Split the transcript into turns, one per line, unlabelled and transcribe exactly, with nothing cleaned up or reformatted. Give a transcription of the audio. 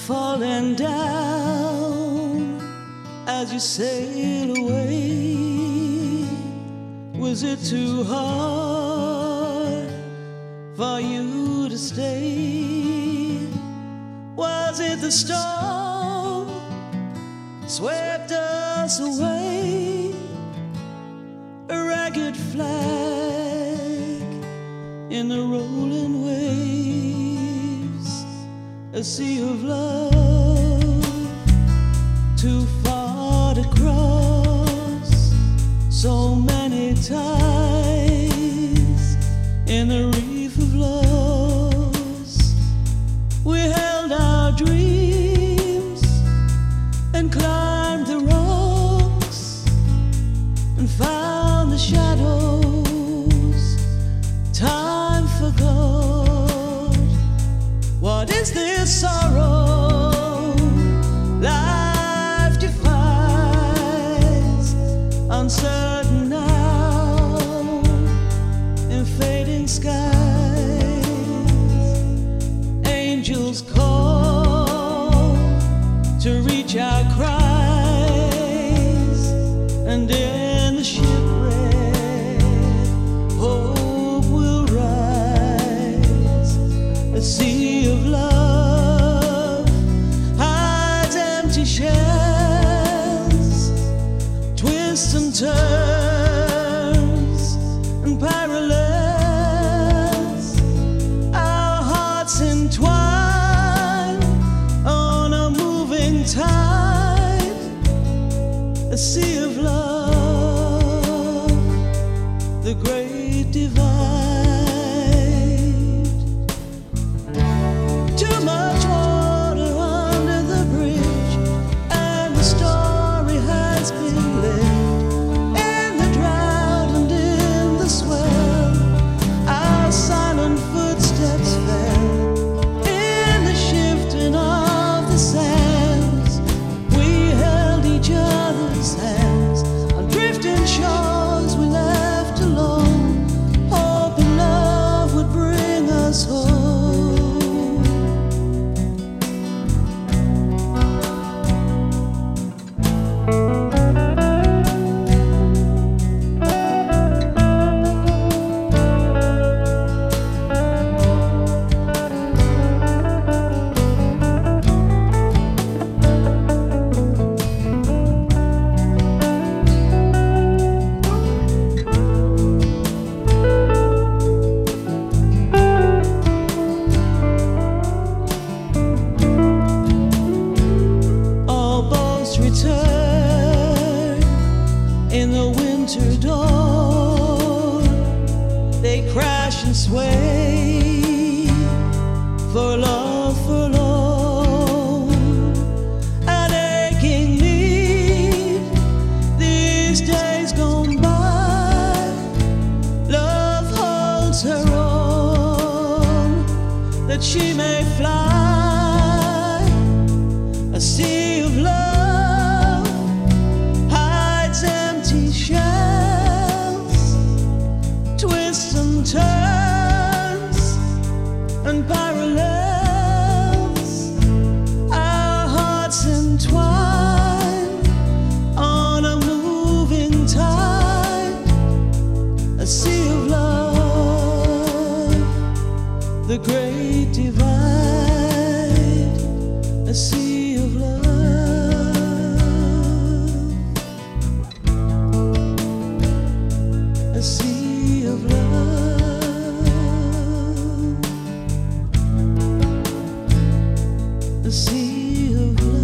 falling down as you sail away. Was it too hard for you to stay? Was it the storm swept us away? A ragged flag in the rolling waves, a sea of love too far to cross, so many tides in the reef of loss. We held our dreams and climbed the rocks and found the shadows time forgot. What is this sorrow life defies, uncertain now in fading skies? Angels call to reach our cries, and in the shipwreck hope will rise. A sea of love hides empty shells, twists and turns and parallels. Our hearts entwine on a moving tide, a sea of love, the great divide. Too much water under the bridge, and the story has been lived. In the drought and in the swell, our silent footsteps fell. In the shifting of the sands, we held each other's hands. On drifting shores we left alone, hoping love would bring us home. All boats return in the winter dawn. They crash and sway for love forlorn. An aching need these days gone by. Love holds her own that she may fly. A sea of love hides empty shells, twists and turns and parallels. Our hearts entwine on a moving tide, a sea of love, the great divide, a sea of love, a sea of love, a sea of love.